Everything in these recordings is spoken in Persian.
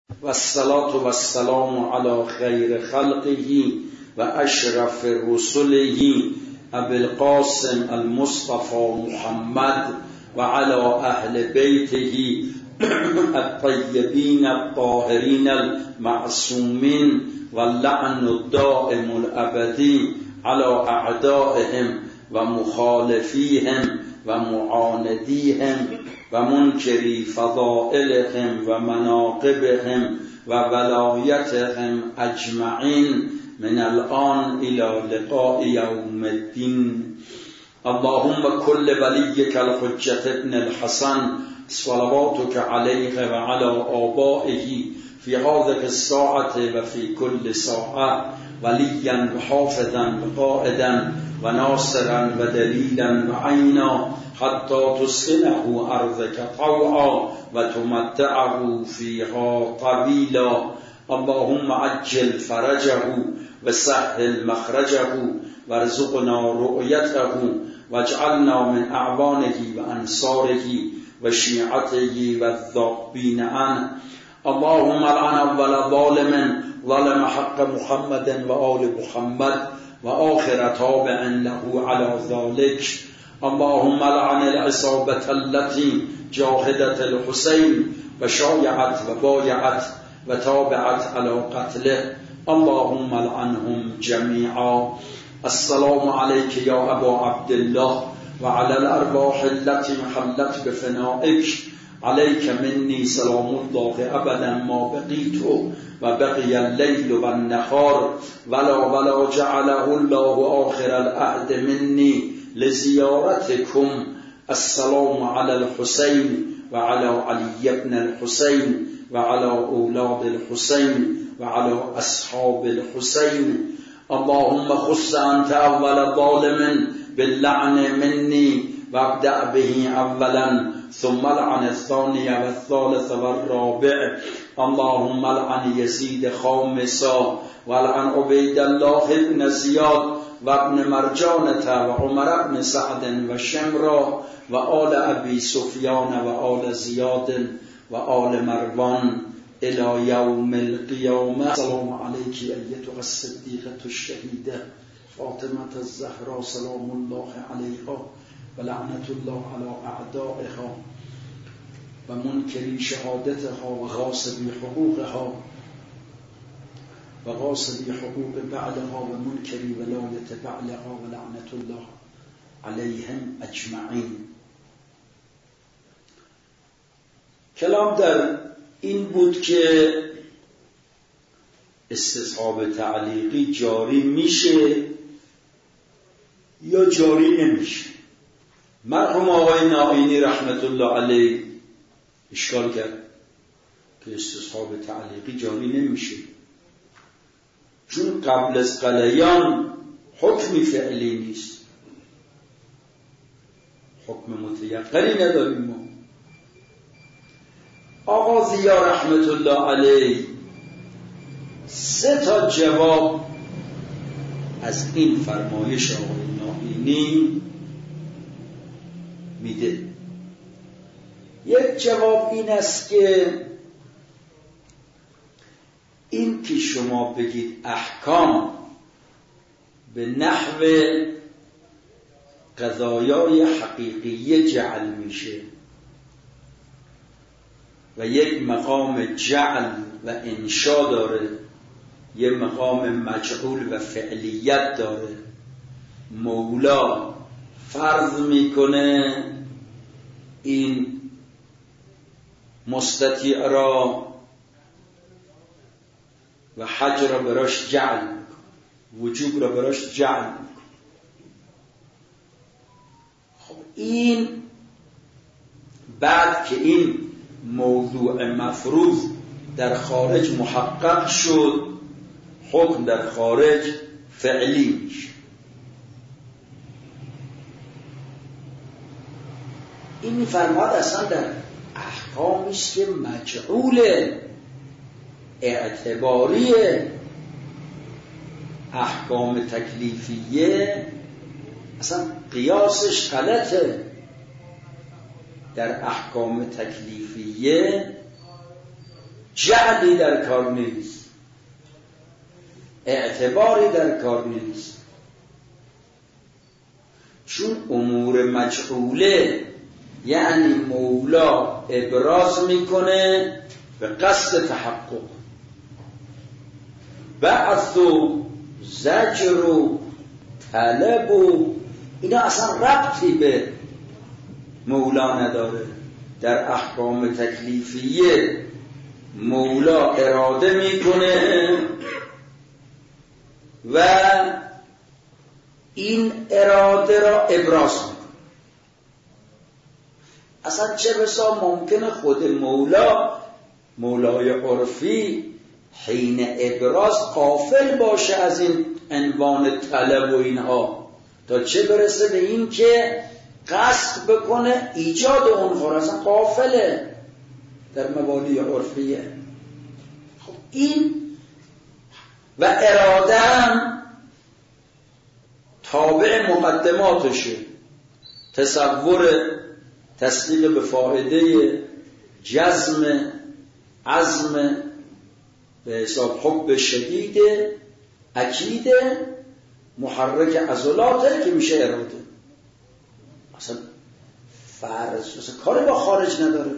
و الصلاة و السلام علی خیر خلقه و اشرف رسله ابی القاسم المصطفى محمد و علی اهل بیته الطیبین الطاهرین المعصومین و اللعن الدائم الابدی علی اعدائهم و مخالفیهم و معاندیهم و منکری فضائلهم و مناقبهم و ولایتهم اجمعین من الان الى لقاء یوم الدین. اللهم كل وليك الحجة ابن الحسن صلواتك عليه وعلى آبائه في هذه الساعة وفي كل ساعة وليا وحافظا وقائدا وناصرا ودليلا وعينا حتى تسكنه أرضك طوعا وتمتعه فيها طويلا. اللهم عجل فرجه وسهل مخرجه وارزقنا رؤيته واجعلنا من أعوانه وأنصاره وشيعته والذابين عنه. اللهم لعن أول ظالم ظلم حق محمد وآل محمد وآخر تابع له على ذلك. اللهم لعن العصابة التي جاهدت الحسين وشايعت وبايعت وتابعت على قتله. اللهم لعنهم جميعا. السلام عليك يا أبا عبد الله وعلى الأرواح التي محلت بفنائك. عليك مني سلام الله أبدا ما بقيت وبقي الليل والنهار ولا جعله الله آخر العهد مني لزيارتكم. السلام على الحسين وعلى علي بن الحسين وعلى أولاد الحسين وعلى أصحاب الحسين. اللهم خص أنت أول ظالم باللعن مني وابدأ به أولا ثم لعن الثاني والثالث والرابع. اللهم لعن يزيد خامسا ولعن عبيد الله بن زياد وابن مرجانة وعمر بن سعد وشمرا وآل أبي سفيان وآل زياد وآل مروان إلى يوم القيامة. السلام عليك أيتها الصديقة الشهيدة فاطمة الزهراء سلام الله عليها ولعنة الله على أعدائها ومنكري شهادتها وغاصبي حقوقها وغاصبي حقوق بعلها ومنكري ولاية بعلها ولعنة الله عليهم أجمعين. کلام در این بود که استصحاب تعلیقی جاری میشه یا جاری نمیشه. مرحوم آقای نائینی رحمت الله علیه اشکال کرد که استصحاب تعلیقی جاری نمیشه چون قبل از قلیان حکمی فعلی نیست، حکم متیقنی نداریم ما. آقا ضیا رحمت الله علیه 3 جواب از این فرمایش آقای نائینی میده. یک جواب این است که این که شما بگید احکام به نحو قضایای حقیقیه جعل میشه و یک مقام جعل و انشا داره، یک مقام مجعول و فعلیت داره. مولا فرض میکنه این مستطیع را و حج را براش جعل میکنه، وجوب را براش جعل میکنه. خب این بعد که این موضوع مفروض در خارج محقق شد، حکم در خارج فعلی میشه. این میفرماد اصلا در احکامیست که مجعول اعتباری احکام تکلیفیه اصلا قیاسش غلطه. در احکام تکلیفیه جعلی در کار نیست، اعتباری در کار نیست، چون امور مجهوله یعنی مولا ابراز میکنه به قصد تحقق. بعث و زجر و طلب و اینا اصلا ربطی به مولا نداره. در احکام تکلیفیه مولا اراده میکنه و این اراده را ابراز میکنه. اصلا چه بسا ممکنه خود مولای عرفی حین ابراز غافل باشه از این عنوان طلب و اینها، تا چه برسه به این که قصد بکنه ایجاد اونها، اصلا غافله در مبادی عرفیه. خب این و اراده هم تابع مقدماتشه، تصور تصدیق به فائده، جزم، عزم به حساب حب شدید، اکید، محرک عضلاته که میشه اراده. اصلا فرض اصلا کاری با خارج نداره.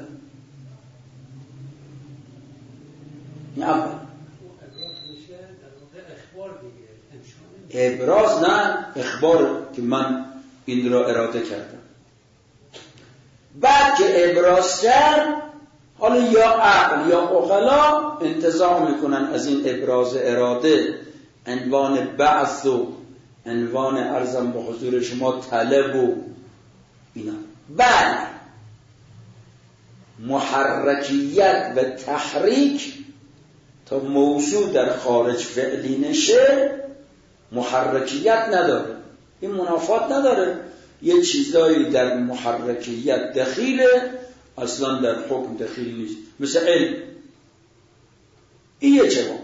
این اول ابراز، نه اخبار که من این را اراده کردم. بعد که ابراز کرد، حالا یا عقل یا عقلا انتزاع میکنن از این ابراز اراده عنوان بعث و عنوان عرضم به حضور شما طلب و اینا. بعد محرکیت و تحریک تا موضوع در خارج فعلی نشه محرکیت نداره، این منافات نداره. یه چیزایی در محرکیت دخیله، اصلا در حکم دخیل نیست، مثل علم. این یه جواب.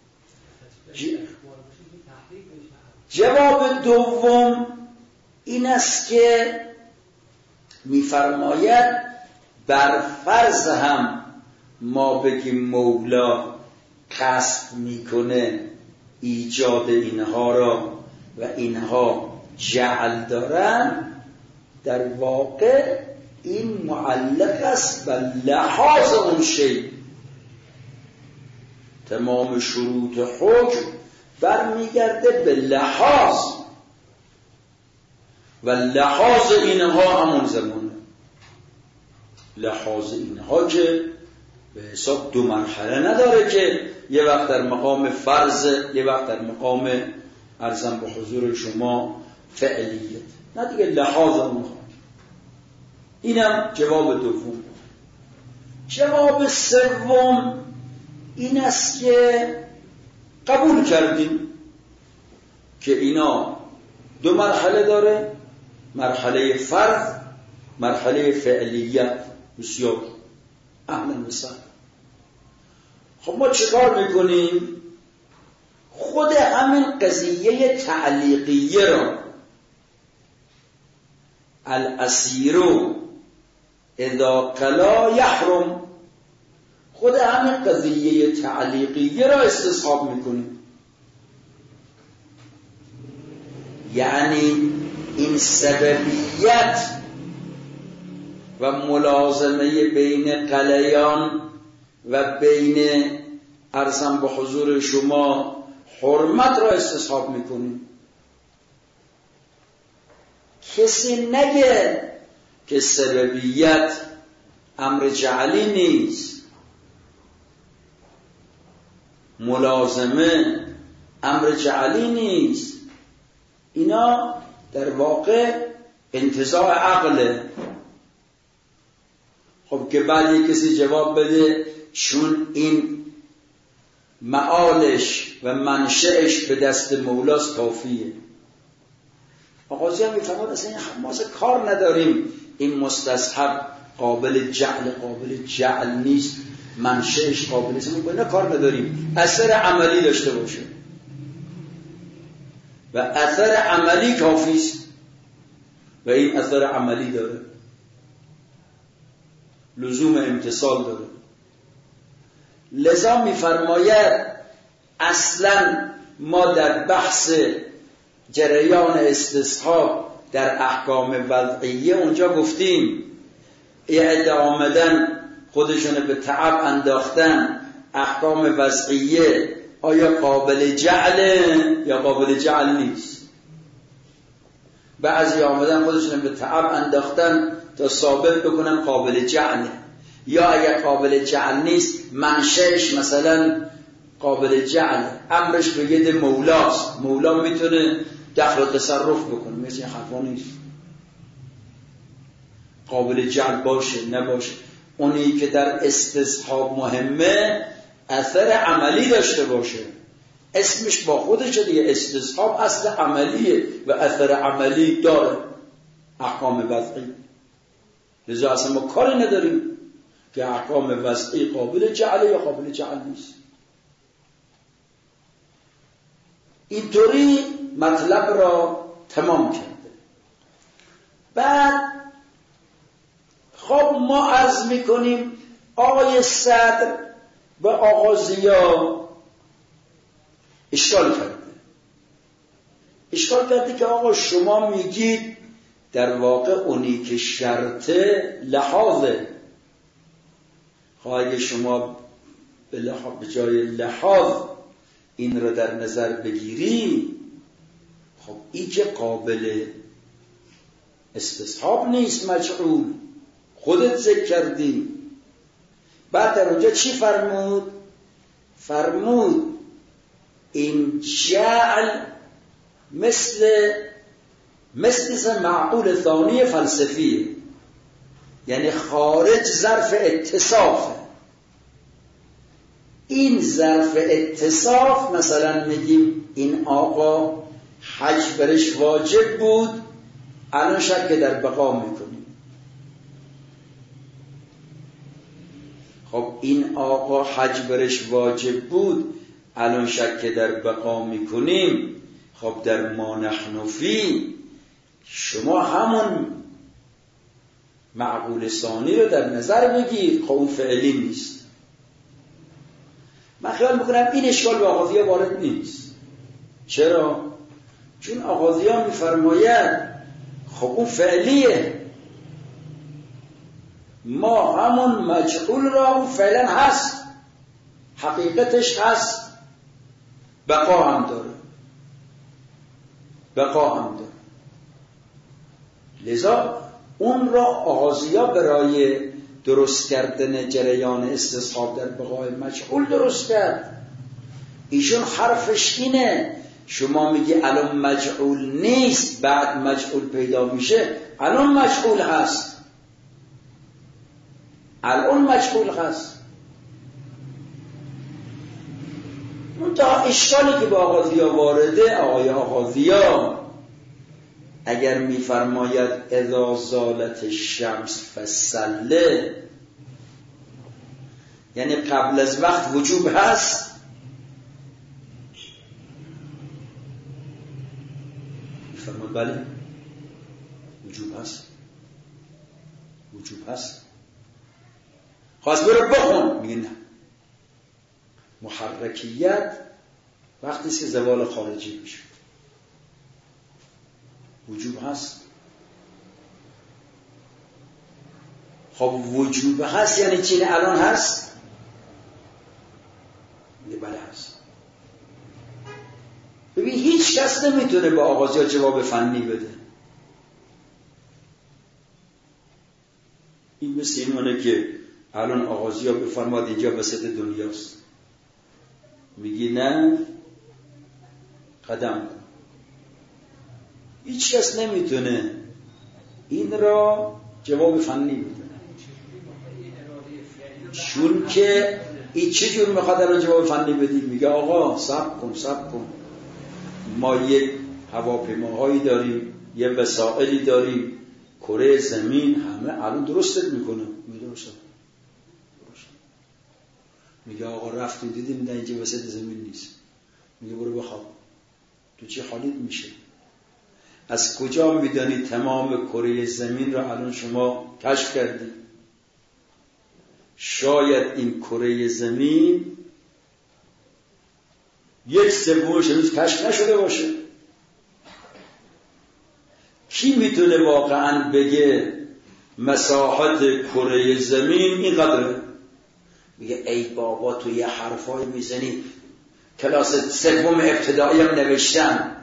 جواب دوم این است که می‌فرماید بر فرض هم ما بگیم مولا قصد میکنه ایجاد اینها را و اینها جعل دارن، در واقع این معلق است و لحاظ اون شی. تمام شروط حکم برمیگرده به لحاظ و لحاظ اینها همون زمانه. لحاظ اینها که به حساب دو مرحله نداره که یه وقت در مقام فرض، یه وقت در مقام عرضم به حضور شما فعلیت، نه دیگه لحاظ اونها. اینم جواب دوم. جواب سوم این است که قبول کردیم که اینا دو مرحله داره، مرحله فرض، مرحله فعلیت. بسیار اهلا و خب ما چیکار میکنیم؟ خود همین قضیه تعلیقیه را الاسیر اذا قلا یحرم، خود همین قضیه تعلیقیه را استصحاب میکنیم. یعنی این سببیت و ملازمه بین قلیان و بین عرضم به حضور شما حرمت را استصحاب میکنیم. کسی نگه که سببیت امر جعلی نیست، ملازمه امر جعلی نیست، اینا در واقع انتزاع عقله. خب که بعد یک کسی جواب بده چون این معالش و منشأش به دست مولاست کافیه. آقازی هم میفهمد اصلا ما کار نداریم این مستصحب قابل جعل نیست، منشأش قابل است، ما اینا کار نداریم، اثر عملی داشته باشه و اثر عملی کافیست و این اثر عملی داره، لزوم امتصال داره. لذا می‌فرماید اصلاً ما در بحث جریان استصحاب در احکام وضعیه اونجا گفتیم عده آمدن خودشون به تعب انداختن، احکام وضعیه آیا قابل جعله یا قابل جعل نیست؟ بعضی آمدن خودشون به تعب انداختن تا ثابت بکنن قابل جعله، یا اگر قابل جعل نیست منشأش مثلا قابل جعل، امرش به ید مولاست، مولا میتونه دخل و تصرف بکنه، مثل این حرفا نیست. قابل جعل باشه نباشه، اونی که در استصحاب مهمه اثر عملی داشته باشه، اسمش با خودشه دیگه، استصحاب اصل عملیه و اثر عملی داره، احکام وضعی. لذا اصلا ما کاری نداریم که احکام وضعی قابل جعله یا قابل جعل نیست. اینطوری مطلب را تمام کرده. بعد خب ما عرض میکنیم آقای صدر به آقا ضیا اشکال کرده که آقا شما میگید در واقع اونی که شرطه لحاظه، اگه شما به جای لحاظ این رو در نظر بگیری، خب این که قابل استصحاب نیست، مجعول خودت ذکر کردی. بعد در اونجا چی فرمود؟ فرمود این جعل مثل معقول ثانی فلسفی، یعنی خارج ظرف اتصافه. این ظرف اتصاف مثلا میگیم این آقا حج برش واجب بود، الان شک در بقا میکنیم. خب این آقا حج برش واجب بود، الان شک در بقا میکنیم. خب در ما نحن فی شما همون معقول ثانی رو در نظر بگیر، خب اون فعلی نیست. من خیال میکنم این اشکال به آغازیه وارد نیست. چرا؟ چون آغازیه میفرماید خب اون فعلیه، ما همون مجهول را اون فعلا هست، حقیقتش هست، بقا هم داره. لذا اون را آغازیا برای درست کردن جریان استصحاب در بقای مجهول درست کرد. ایشون حرفش اینه، شما میگی الان مجهول نیست، بعد مجهول پیدا میشه، الان مجهول هست. اون تا اشکالی که با آغازیا وارده، آقای آغازیا اگر میفرماید اذا زالت الشمس فصله، یعنی قبل از وقت وجوب هست. میفرماید بله وجوب هست. خواست برو بخون، میگه نه، محرکیت وقتی است که زوال خارجی میشه. وجوب هست. خب وجوب هست یعنی چی؟ الان هست؟ میگه بله هست. ببین هیچ کس نمیتونه به آغازیا جواب فنی بده. این مثل اینونه که الان آغازیا بفرماد اینجا وسط دنیاست، میگی نه قدم کن. هیچ کس نمیتونه این را جواب فنی بده، چون که این چجور میخواد الان جواب فنی بدی؟ میگه آقا صبر کن ما یک هواپیماهایی داریم، یه وسایلی داریم، کره زمین همه الان درستت میکنه. میگه آقا رفتیم دیدیم نه اینجا وسط زمین نیست. میگه برو بخواب، تو چی حالیت میشه؟ از کجا میدانی تمام کره زمین را الان شما کشف کردی؟ شاید این کره زمین 1/3 هنوز کشف نشده باشه. کی میتونه واقعا بگه مساحت کره زمین اینقدره؟ میگه ای بابا تو یه حرفای میزنی کلاس 3 ابتدایی هم نوشتم.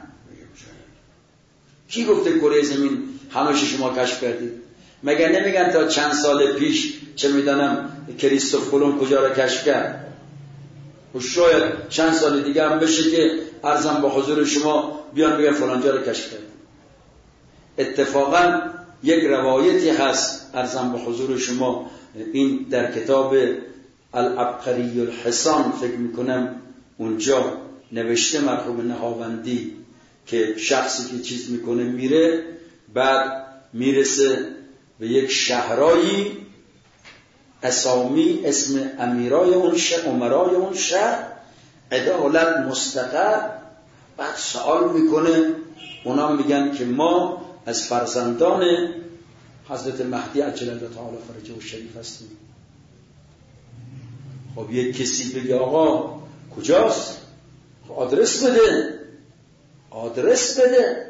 کی گفته کره زمین همش شما کشف کردید؟ مگر نمیگن تا چند سال پیش چه میدانم کریستوف کلمب کجا را کشف کرد؟ و شاید چند سال دیگه هم بشه که عرضم با حضور شما بیان بگن فلان جا را کشف کرد. اتفاقا یک روایتی هست عرضم با حضور شما، این در کتاب العبقری الحسان فکر میکنم اونجا نوشته مرحوم نهاوندی که شخصی که چیز میکنه میره، بعد میرسه به یک شهرایی، اسامی اسم امیرای اون شهر، امرای اون شهر، عدالت مستقر. بعد سوال میکنه، اونا میگن که ما از فرزندان حضرت مهدی عجل الله تعالی فرجه و شریف هستیم. خب یک کسی بگه آقا کجاست؟ خب آدرس بده، آدرس بده،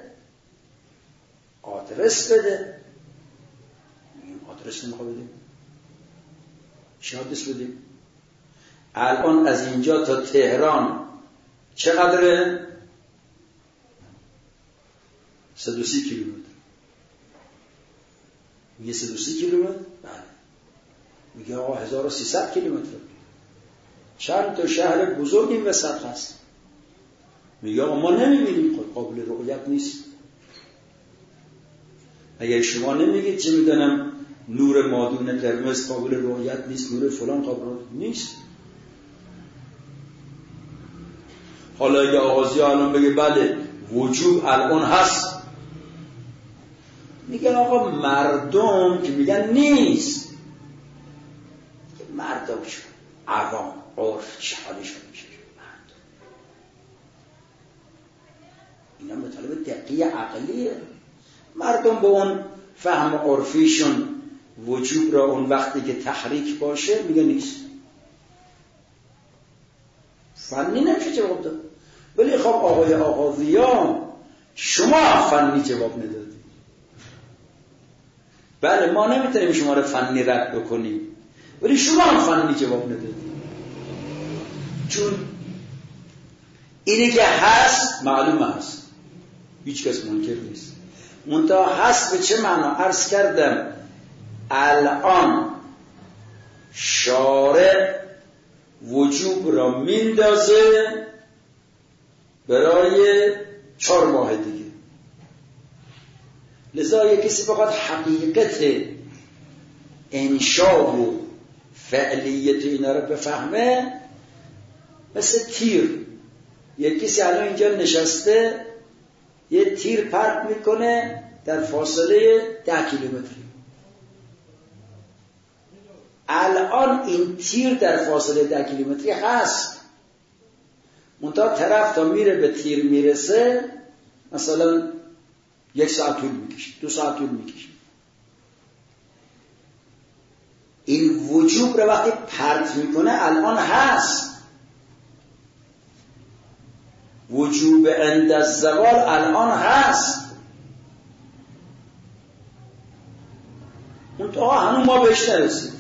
آدرس بده. این آدرس نمیخواد بدیم، چه آدرس بدیم؟ الان از اینجا تا تهران چقدره؟ 130 کیلومتر. میگه 130 کیلومتر؟ بله. میگه آقا 1300 کیلومتر. چند تا شهر بزرگ این وسط هست. میگه آقا ما نمیبینیم، خود قابل رؤیت نیست. اگر شما نمیگید چه میدونم نور مادون قرمز قابل رؤیت نیست، نور فلان قابل رؤیت نیست. حالا اگه آغازی الان بگه بله وجوب الان هست، میگه آقا مردم که میگن نیست، مردم شد عوام عرف چه حالشون میشه؟ اینا مطالب دقیق عقلیه. مردم به اون فهم عرفیشون وجوب را اون وقتی که تحریک باشه میگه نیست. فنی نمیشه جواب داد. ولی خب آقای آغازیان شما فنی جواب ندادید. بله ما نمیتونیم شما رو فنی رد بکنیم، ولی شما هم فنی جواب ندادید. چون اینی که هست معلوم هست، هیچ کس منکر نیست. منتها هست به چه معنا؟ عرض کردم الان شارع وجوب را میندازه برای 4 ماه دیگه. لذا یک کسی بخواد حقیقت انشاء و فعلیت اینا رو بفهمه، مثل تیر. یک کسی الان اینجا نشسته یه تیر پرت میکنه در فاصله 10 کیلومتری. الان این تیر در فاصله 10 کیلومتری هست، منتها طرف تا میره به تیر میرسه مثلا 1 ساعت طول میکشه، 2 ساعت طول میکشه. این وجوب رو وقتی پرت میکنه الان هست. وجوب عند الزوال الان هست، منتها هنوز ما بهش نرسید.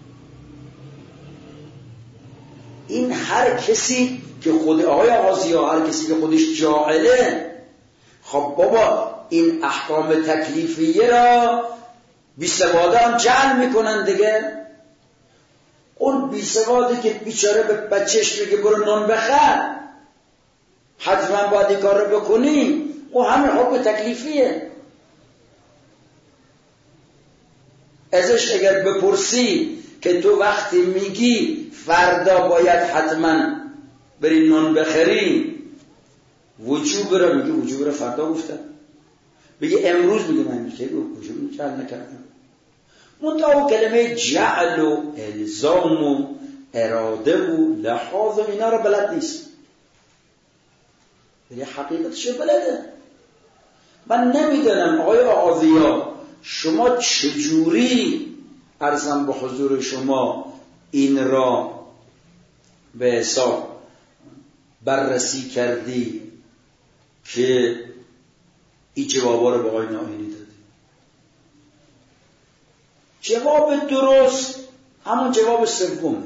این هر کسی که خود آقای آغازی‌ها، هر کسی که خودش جاهله، خب بابا این احکام تکلیفیه را بیسواده هم جعل میکنن دیگه. اون بیسواده که بیچاره به بچهش بگه برو نان بخر، حتما باید این کار رو بکنیم، او همه حکم تکلیفیه. ازش اگر بپرسی که تو وقتی میگی فردا باید حتما بری نان بخری، وجوب را میگه وجوب را فردا گفتم، بگه امروز میگه من میگه وجوب جعل نکردم. منتها کلمه جعل و الزام و اراده و لحاظ و اینا را بلد نیست، ولی حقیقتش بلده. من نمیدونم آقای آغازی‌ها شما چجوری عرضم به حضور شما این را به حساب بررسی کردی که این جوابا رو به آقای نائینی دادی. جواب درست همون جواب سومه.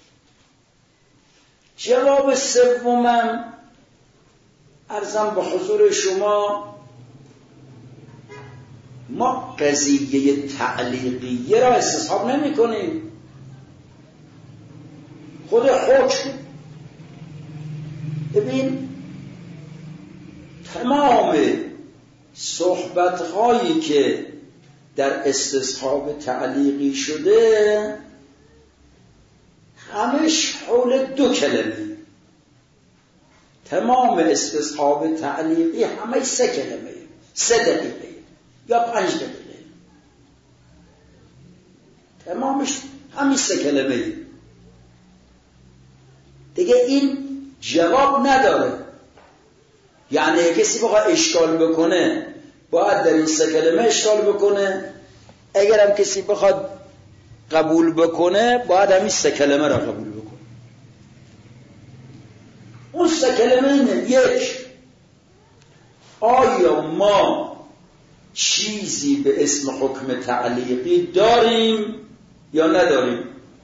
جواب سومم عرضم به حضور شما، ما قضیه تعلیقیه را استصحاب نمی کنیم. خود حکم، ببین تمام صحبت‌هایی که در استصحاب تعلیقی شده همش حول 2 کلمه. تمام استصحاب تعلیقی همه 3 کلمه، 3 دقیقه یا 5 دقیقه، تمامش همین 3 کلمه دیگه. این جواب نداره. یعنی کسی بخواد اشکال بکنه باید در این 3 کلمه اشکال بکنه، اگرم کسی بخواد قبول بکنه باید همین 3 کلمه را قبول بکنه. اون 3 کلمه اینه: 1. آیا ما چیزی به اسم حکم تعلیقی داریم یا نداریم؟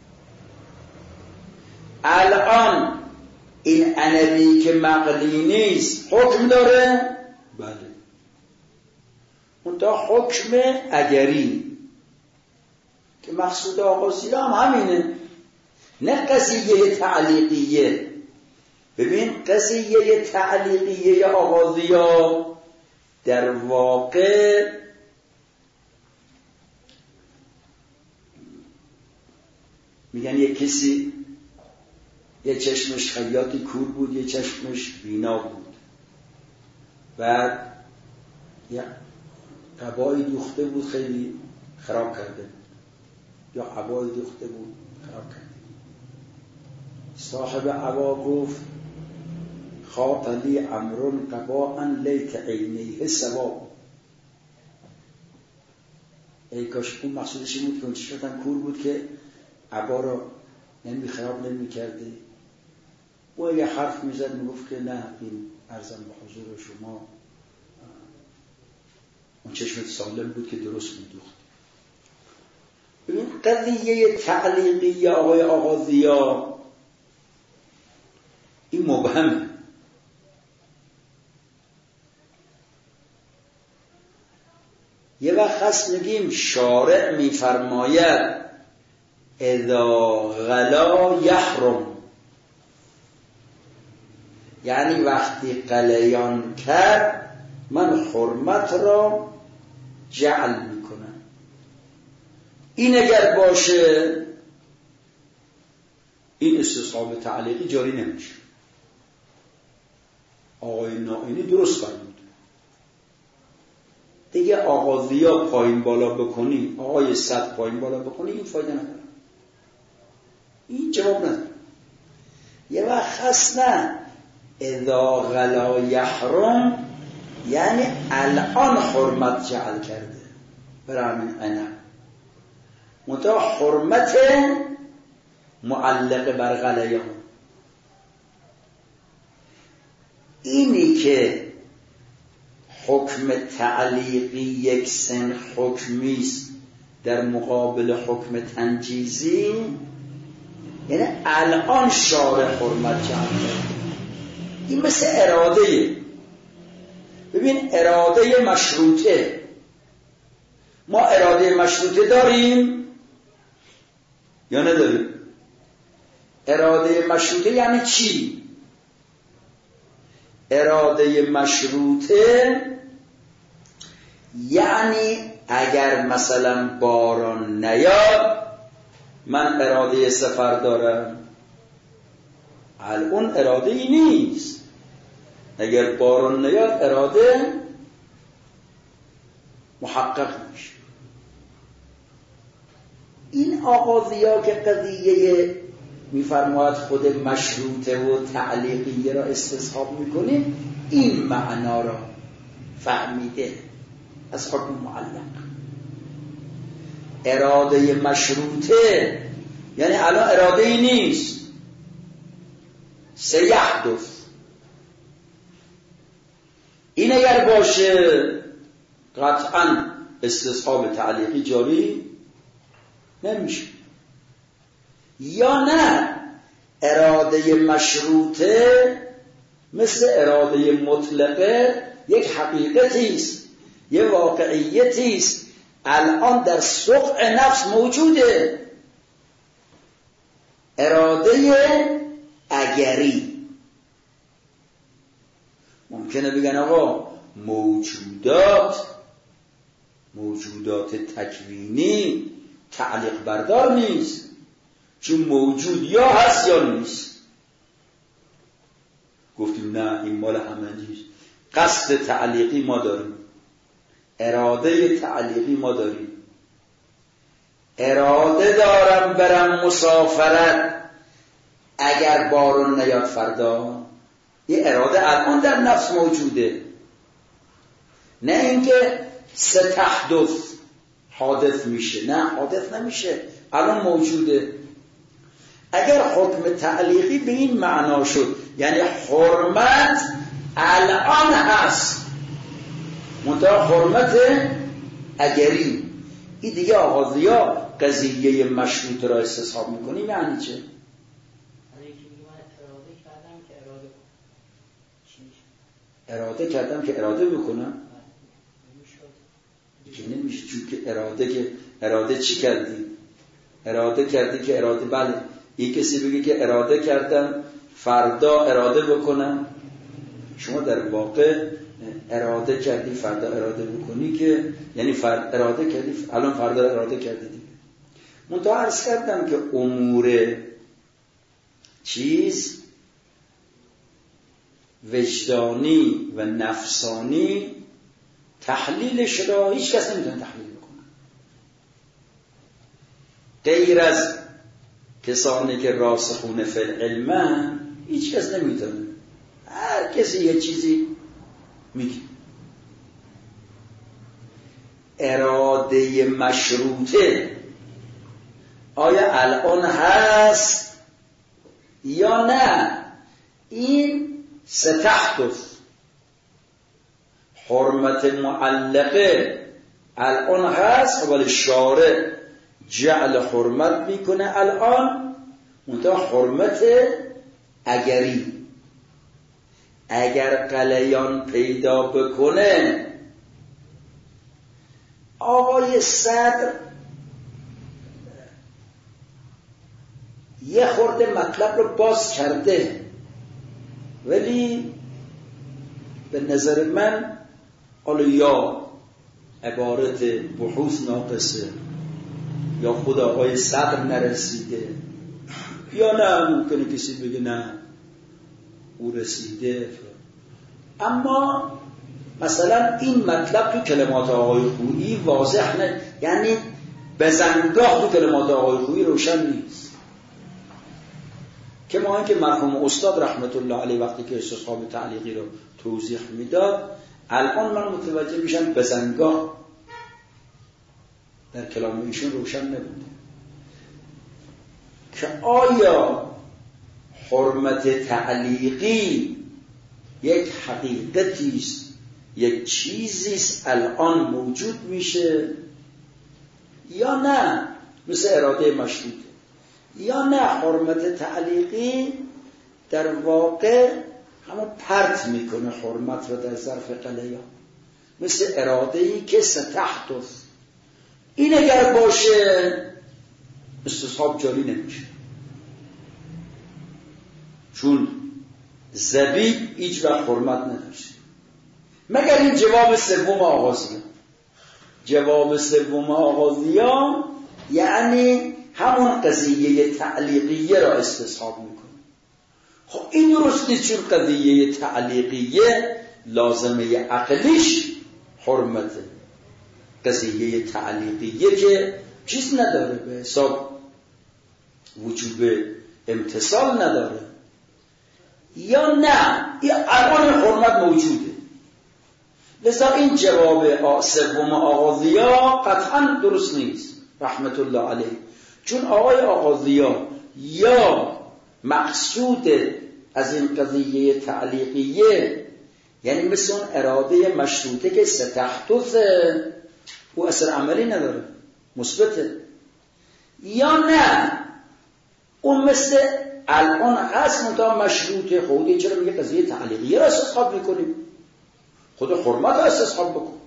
الان این انوی که مقلی نیست حکم داره؟ بله. اون تا حکم اگری که مقصود آغازی هم همینه، نه قضیه تعلیقیه. ببین قضیه تعلیقیه یا آغازی در واقع میگن یک کسی یه چشمش خیاطی کور بود، یه چشمش بینا بود، بعد یه قبایی دوخته بود خیلی خراب کرده بود، یا عبایی دوخته بود خراب کرده. صاحب عبا گفت خاط لی امرون قباء لیت عینیه سواب. ای کاش اون مقصودش این بود که اون چشمتم کور بود که عبا را خراب نمی کرده. و یه حرف میزد میگفت که نه، این عرضم به حضور شما اون چشمت سالم بود که درست میدوخت. ببین قضیه تعلیقی آقای آغازیا این مبهمه. یه وقت هست میگیم شارع میفرماید اذا غلا یحرم، یعنی وقتی غلیان کرد من حرمت را جعل میکنم. این اگر باشه این استصحاب تعلیقی جاری نمیشه. آقای نائینی درست فرمود. دیگه آغازیا پایین بالا بکنی، آقای صد پایین بالا بکنی، این فایده نداره، این جواب نداره. یه وقت هست نه اذا غلا یحرم، یعنی الان حرمت جعل کرده برای همین انا منتها حرمت معلق بر غلیان. اینی که حکم تعلیقی یک سن حکمیست در مقابل حکم تنجیزی، یعنی الان شارع حرمت جعل کرده. این مثل اراده. ببین اراده مشروطه، ما اراده مشروطه داریم یا نداریم؟ اراده مشروطه یعنی چی؟ اراده مشروطه یعنی اگر مثلا باران نیاد من اراده سفر دارم. الان اراده ای نیست. اگر باران نیاد اراده محقق میشه. این آغازیا که قضیه میفرماید خود مشروطه و تعلیقیه را استصحاب میکنیم، این معنا را فهمیده از حکم معلق. اراده مشروطه یعنی الان اراده ای نیست. سیحدث این اگر باشه قطعا استصحاب تعلیقی جاری نمیشه. یا نه اراده مشروطه مثل اراده مطلقه یک حقیقتی است، یک واقعیتی است، الان در سقع نفس موجوده. اراده اگری ممکنه بگن آقا موجودات تکوینی تعلیق بردار نیست، چون موجود یا هست یا نیست. گفتیم نه این مال همه نیست. قصد تعلیقی ما داریم، اراده تعلیقی ما داریم. اراده دارم برم مسافرت اگر بارون نیاد فردا. یه اراده الان در نفس موجوده، نه اینکه ستحدث حادث میشه. نه حادث نمیشه، الان موجوده. اگر حکم تعلیقی به این معنا شد یعنی حرمت الان هست، منتها حرمت اگری، این دیگه آغازیا قضیه مشروط را استصحاب میکنیم. یعنی چه؟ اراده کردم که اراده بکنم که نمیشه، چون که اراده چی کردی؟ اراده کردی که اراده، بله یک کسی بگه که اراده کردم فردا اراده بکنم، شما در واقع اراده کردی فردا اراده بکنی که یعنی اراده کردی الان فردا اراده کردی دیگه. منتها عرض کردم که امور چیز وجدانی و نفسانی تحلیلش را هیچ کس نمیتونه تحلیل بکنه غیر از کسانی که راسخون فی العلم. هیچ کس نمیتونه، هر کسی یه چیزی میگه. اراده مشروطه آیا الان هست یا نه؟ این ستحدث. حرمت معلقه الان هست ولی شارع جعل حرمت میکنه الان، منتها حرمت اگری. اگر غلیان پیدا بکنه آقای صدر یه خورده مطلب رو باز کرده، ولی به نظر من حالا یا عبارت بحوث ناقصه یا خود آقای صدر نرسیده، یا نه ممکنه کسی بگه نه او رسیده. اما مثلا این مطلب تو کلمات آقای خویی واضح نه، یعنی بزنگاه تو کلمات آقای خویی روشن نیست. که ما اینکه مرحوم استاد رحمت الله علیه وقتی که استصحاب تعلیقی رو توضیح میداد، الان من متوجه میشم بزنگاه در کلام ایشون روشن نبوده که آیا حرمت تعلیقی یک حقیقتی است، یک چیزی است الان موجود میشه یا نه، مثل اراده مشروطه، یا نه حرمت تعلیقی در واقع همون پرت میکنه حرمت رو در ظرف غلیان، مثل اراده‌ای که ستحدث. این اگر باشه استصحاب جاری نمیشه، چون زبیب هیچ وقت حرمت نداشت مگر این جواب سوم آغازیان. جواب سوم آغازیان یعنی همون قضیه تعلیقیه را استصحاب میکنه. خب این درست نیست، چون قضیه تعلیقیه لازمه عقلیش حرمته. قضیه تعلیقیه که چیز نداره، به حساب وجوب امتصال نداره، یا نه الان حرمت موجوده. لذا این جواب سوم آغازیا قطعا درست نیست رحمت الله علیه، چون آقای آغاضیا یا مقصود از این قضیه تعلیقیه، یعنی مثل اون اراده مشروطه که ستحدثه، او اثر عملی نداره، مثبته، یا نه اون مثل الان هست منتها مشروطه. خودی چرا میگه قضیه تعلیقیه را استصحاب میکنیم؟ خود حرمت را استصحاب بکن.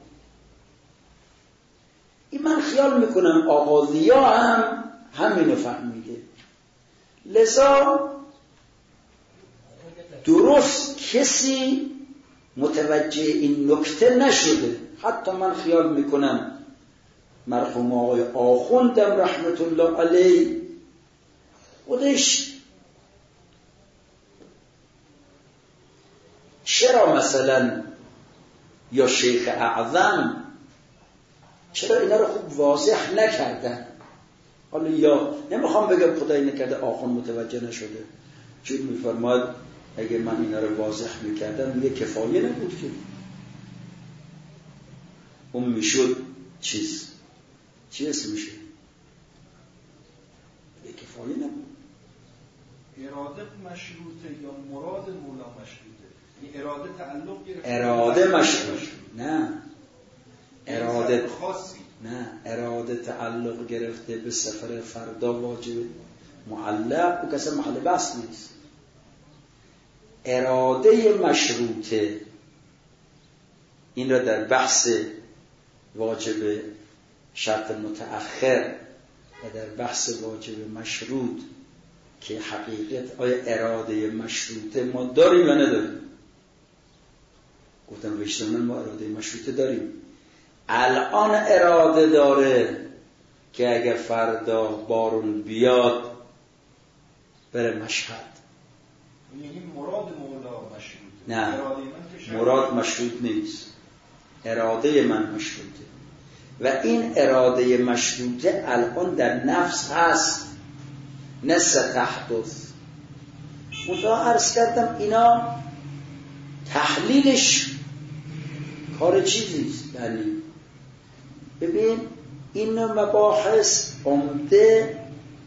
این من خیال میکنم آغاضیا هم همینو فهمیده، لذا درست کسی متوجه این نکته نشده. حتی من خیال میکنم مرحوم آقای آخوندم رحمت الله علیه خودش چرا مثلا یا شیخ اعظم چرا اینا رو خوب واضح نکردن؟ حالا یا نمیخوام بگم خدای نکرده آخوند متوجه نشده، چون میفرماید اگه من اینا رو واضح میکردم میگه کفایه نبود که اون میشد چی اسم میشه؟ میگه کفایه نبود. اراده مشروطه یا مراد مولا مشروطه؟ این اراده تعلق گرفته؟ اراده مشروط نه، اراده خاصی نه، اراده تعلق گرفته به سفر فردا واجب معلق و کسی محل بحث نیست. اراده مشروطه این را در بحث واجب شرط متأخر و در بحث واجب مشروط که حقیقت آیا اراده مشروطه ما داریم یا نداریم؟ گفتم ویشتمن ما اراده مشروطه داریم. الان اراده داره که اگر فردا بارون بیاد بره مشهد. یعنی مراد مولا مشروطه؟ نه، مراد مشروط نیست، اراده من مشروطه و این اراده مشروطه الان در نفس هست، نه ستحدث. منتها عرض کردم اینا تحلیلش کار چیزیست. یعنی ببین این مباحث عمده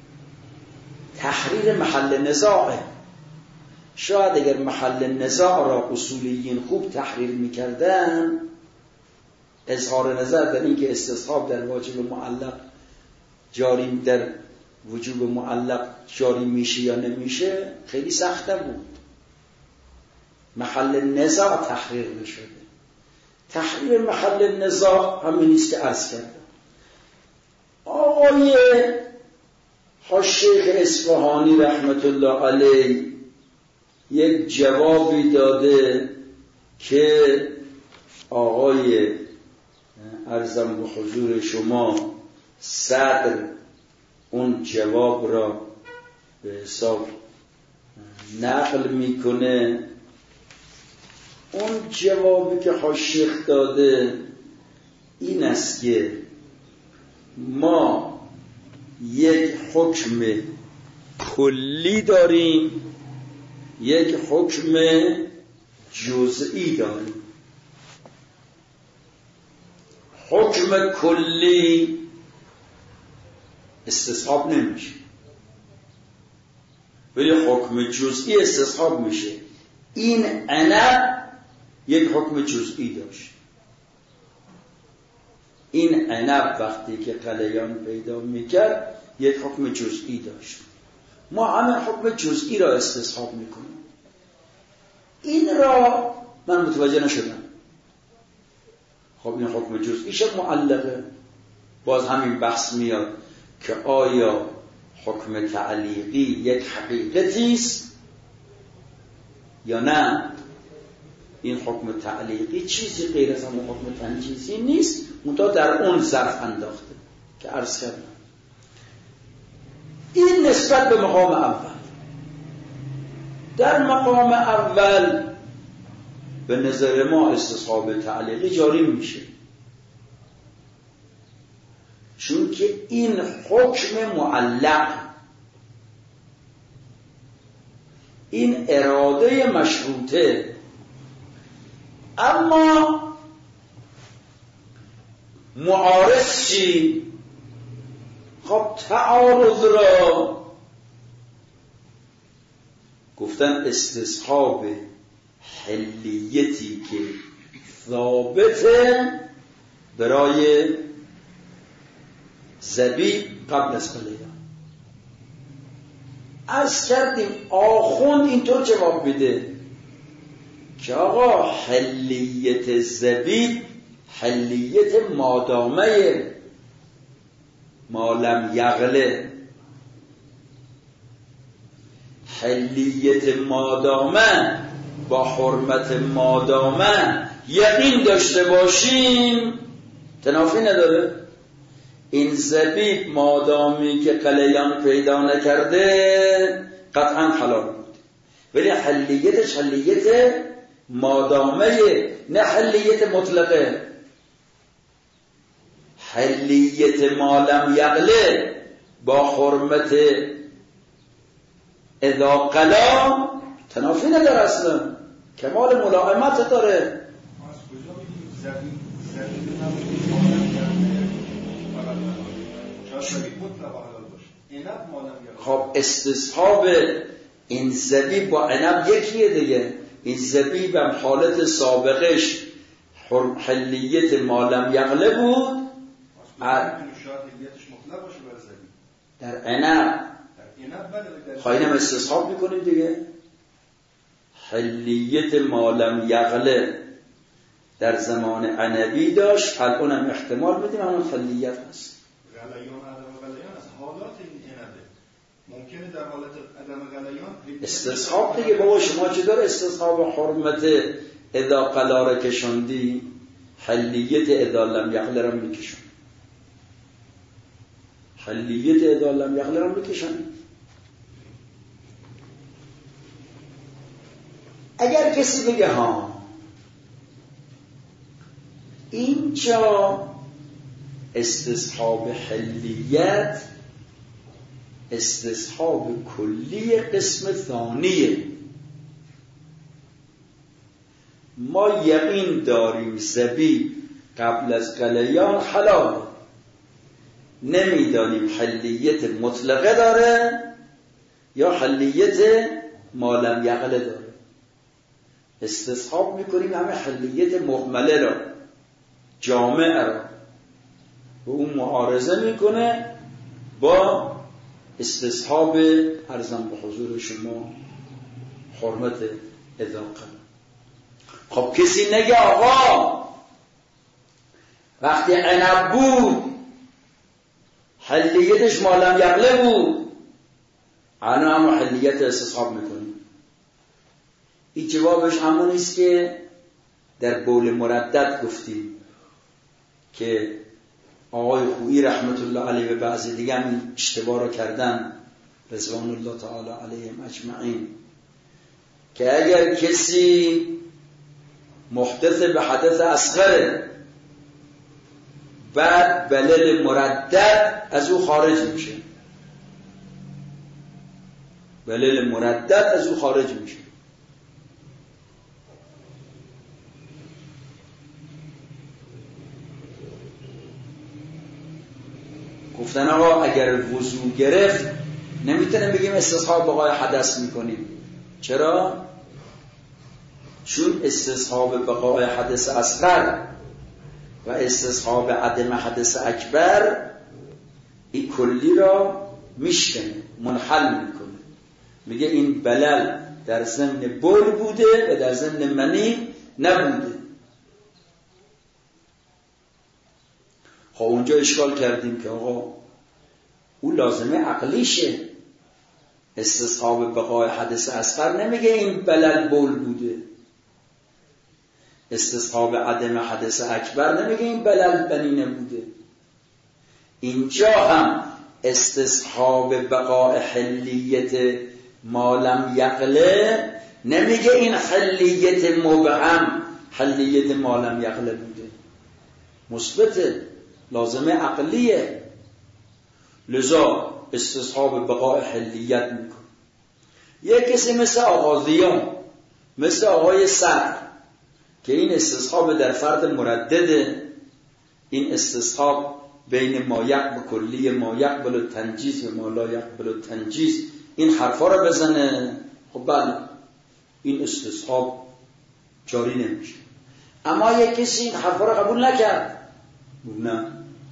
تحریر محل نزاعه. شاید اگر محل نزاع را اصولیین خوب تحریر میکردن، اظهار نظر در این که استصحاب در واجب معلق جاری، در وجوب معلق جاری میشه یا نمیشه خیلی سخته بود. محل نزاع تحریر نشده. تحریر محل نزاع همین نیست که عرض کردم. آقای شیخ اصفهانی رحمت الله علیه یک جوابی داده که آقای عرضم به حضور شما صدر اون جواب را به حساب نقل میکنه. اون جوابی که شیخ داده این است که ما یک حکم کلی داریم، یک حکم جزئی داریم. حکم کلی استصحاب نمیشه ولی حکم جزئی استصحاب میشه. این عنب یک حکم جزئی داشت. این عنب وقتی که قلیان پیدا میکرد یک حکم جزئی داشت. ما همین حکم جزئی را استصحاب میکنیم. این را من متوجه نشدم. خب این حکم جزئی شد معلقه. باز همین بحث میاد که آیا حکم تعلیقی یک حقیقتی است یا نه؟ این حکم تعلیقی چیزی غیر از همون حکم تنجیزی نیست، منتها در اون ظرف انداخته که عرض کردم. این نسبت به مقام اول. در مقام اول به نظر ما استصحاب تعلیقی جاری میشه، چون که این حکم معلق، این اراده مشروطه. اما معارض چی؟ خب تعارض را گفتن استصحاب حلیتی که ثابته برای زبیب قبل از قلیان. عرض کردیم آخوند اینطور جواب بده که آقا حلیت زبیب حلیت مادامه مالم یغله، حلیت مادامه با حرمت مادامه یقین داشته باشیم تنافی نداره. این زبیب مادامی که قلیان پیدا نکرده قطعا حلال بود، ولی حلیتش حلیت مادامه نه حلیت مطلقه. حلیت مالم یغله با حرمت اذا قلا تنافی نداره، اصلا کمال ملائمت داره. خب استصحاب این زبیب با عنب یکیه دیگه. این زبیب هم حالت سابقش حلیت مالم یغله بود در عنب، خواهینم استصحاب میکنیم دیگه. حلیت مالم یغله در زمان عنبی داشت، الان هم احتمال میدیم همون حلیت هست. غلیان عدم غلیان از حالات این عنبه، ممکنه در حالت عدم غلیان استصحاب دیگه. بابا شما چه داره استصحاب حرمت اذا قلا را کشوندی، حلیت اذا لم یغله را میکشون، حلیت اذا لم یغله را میکشون. اگر کسی بگه ها اینجا استصحاب حلیت استصحاب کلی قسم ثانیه، ما یقین داریم زبیب قبل از قلیان حلاله، نمیدانیم حلیت مطلقه داره یا حلیت مالم یغله داره. استصحاب میکنیم همه حلیت مهمله را، جامع را، و اون معارضه میکنه با استصحاب ارزم به حضور شما حرمت اذاقه. خب کسی نگه آقا وقتی عنب بود حلیتش مالم یغله بود، الان هم حلیت استصحاب میکنیم. این جوابش همون است که در بول مردد گفتیم که آقای خویی رحمت الله علیه و بعضی دیگه هم اشتباه را کردن رضوان الله تعالی علیهم اجمعین، که اگر کسی محدث به حدث اصغره بعد بلل مردد از او خارج میشه، بلل مردد از او خارج میشه. گفتن آقا اگر وضو گرفت نمیتونیم بگیم استصحاب بقای حدث میکنیم. چرا؟ چون استصحاب بقای حدث اصغر و استصحاب عدم حدث اکبر این کلی را میشکنه، منحل میکنه، میگه این بلل در ضمن بول بوده و در ضمن منی نبوده. خب اونجا اشکال کردیم که آقا او لازمه عقلیشه، استصحاب بقای حدث اصغر نمیگه این بلل بول بوده، استصحاب عدم حدث اکبر نمیگه این بلل بنی نبوده. اینجا هم استصحاب بقای حلیت مالم یغله نمیگه این حلیت مبهم حلیت مالم یغله بوده، مثبته، لازمه عقلیه، لذا استصحاب بقای حلیت میکن. یک کسی مثل آغازیان، مثل آقای صدر که این استصحاب در فرد مردده، این استصحاب بین ما یقبل کلی ما یقبل تنجیز و ما لا یقبل تنجیز این حرفا رو بزنه، خب بله این استصحاب جاری نمیشه. اما یک کسی این حرفا رو قبول نکرد، نه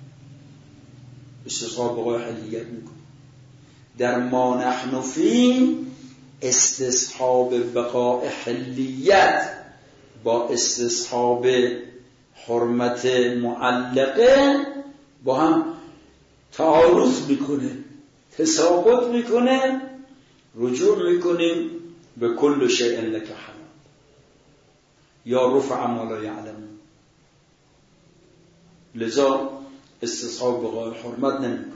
استصحاب بقای حلیت میکنه. در ما نحن فی استصحاب بقای حلیت با استصحاب حرمت معلقه با هم تعارض میکنه، تساقط میکنه، رجوع میکنیم به کل شیء لک حلال یا رفع ما لا یعلمون. لذا استصحاب بقای حرمت نمیکنه.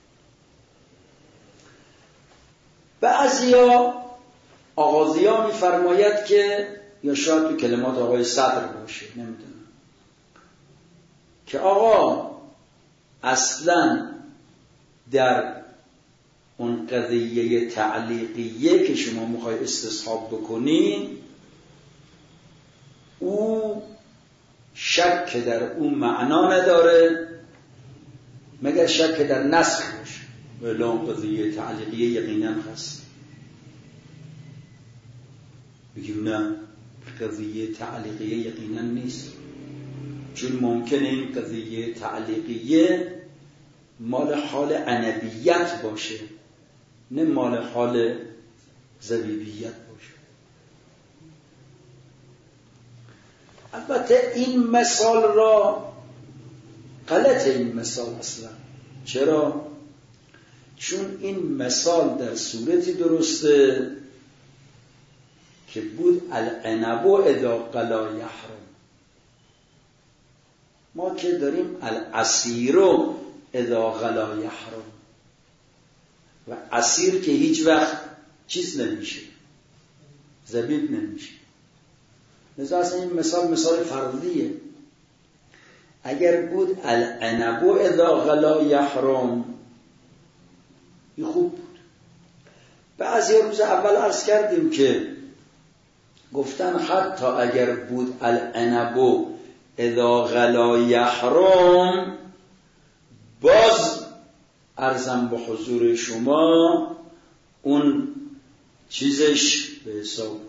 بعضیا آغازیا میفرماید که، یا شاید تو کلمات آقای صدر باشه نمیدونم، که آقا اصلا در اون قضیه تعلیقیه که شما میخوای استصحاب بکنی او شک در اون معنا نداره مگر شک در نسخ باشه، ولی اون قضیه تعلیقیه یقینا هست. بگیم نه قضیه تعلیقیه یقینا نیست، چون ممکنه این قضیه تعلیقیه مال حال عنبیت باشه نه مال حال زبیبیت باشه. البته این مثال را غلطه، این مثال اصلا. چرا؟ چون این مثال در صورتی درسته که بود العنب اذا قلا یحرم. ما که داریم العصیر اذا قلا یحرم، و عصیر که هیچ وقت چیز نمیشه، زبیب نمیشه. لذا اصلا این مثال فردیه. اگر بود العنب اذا غلا یحرم این خوب بود. بعضی روز اول عرض کردیم که گفتن حتی اگر بود العنب اذا غلا یحرم، باز عرضم به حضور شما اون چیزش به حساب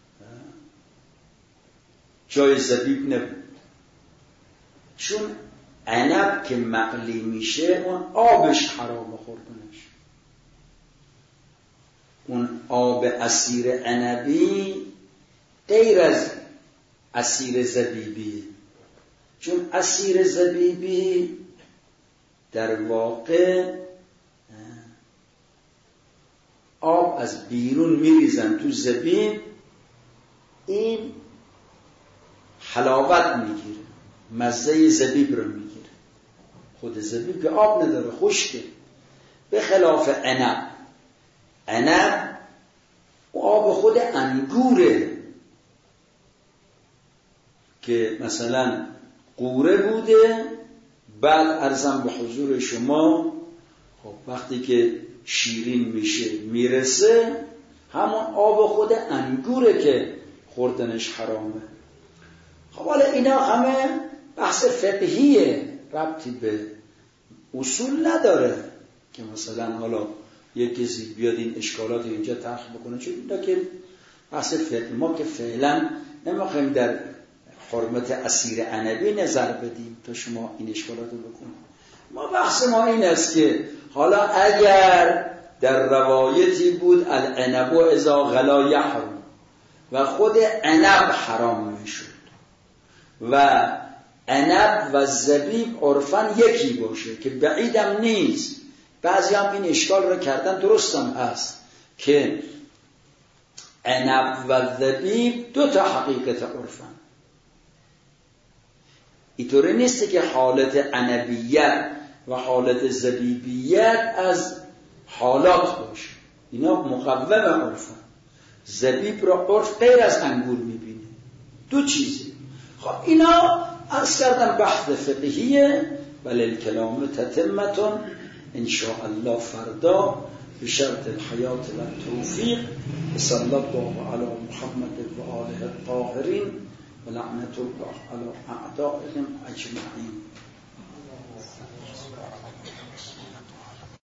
جای زبیب نبود، چون عنب که مقلی میشه اون آبش حرام خوردنش. اون آب عصیر عنبی غیر از عصیر زبیبی، چون عصیر زبیبی در واقع آب از بیرون میریزن تو زبیب، این حلاوت میگیره، مزه زبیب رو میگیره. خود زبیب که آب نداره، خشکه، به خلاف عنب آب خود انگوره که مثلا قوره بوده، بعد عرضم به حضور شما خب وقتی که شیرین میشه میرسه، همون آب خود انگوره که خوردنش حرامه. خب حالا اینا همه بحث فقهیه، ربطی به اصول نداره که مثلا حالا یک کسی بیاد این اشکالات اینجا طرح بکنه، چون اینا که بحث فقه. ما که فعلا نمیخوایم در حرمت عصیر عنبی نظر بدیم تا شما این اشکالات رو بکنید. ما بحث ما این است که حالا اگر در روایتی بود العنب اذا غلا یحرم و خود عنب حرام میشد و عنب و زبیب عرفاً یکی باشه که بعیدم نیست، بعضی هم این اشکال رو کردن، درستم هست که عنب و زبیب دو تا حقیقت عرفاً. اینطوری نیست که حالت عنبیت و حالت زبیبیت از حالات باشه، اینا مقوم عرفاً. زبیب را عرف غیر از انگور میبینه، دو چیزه. خب اینا عرض کردم بحث فقهیه، ولی الکلام تتمتون انشاءالله فردا بشرط الحیات و التوفیق. صلی الله علی محمد و آله الطاهرین و لعنت الله علی اعدائهم اجمعین.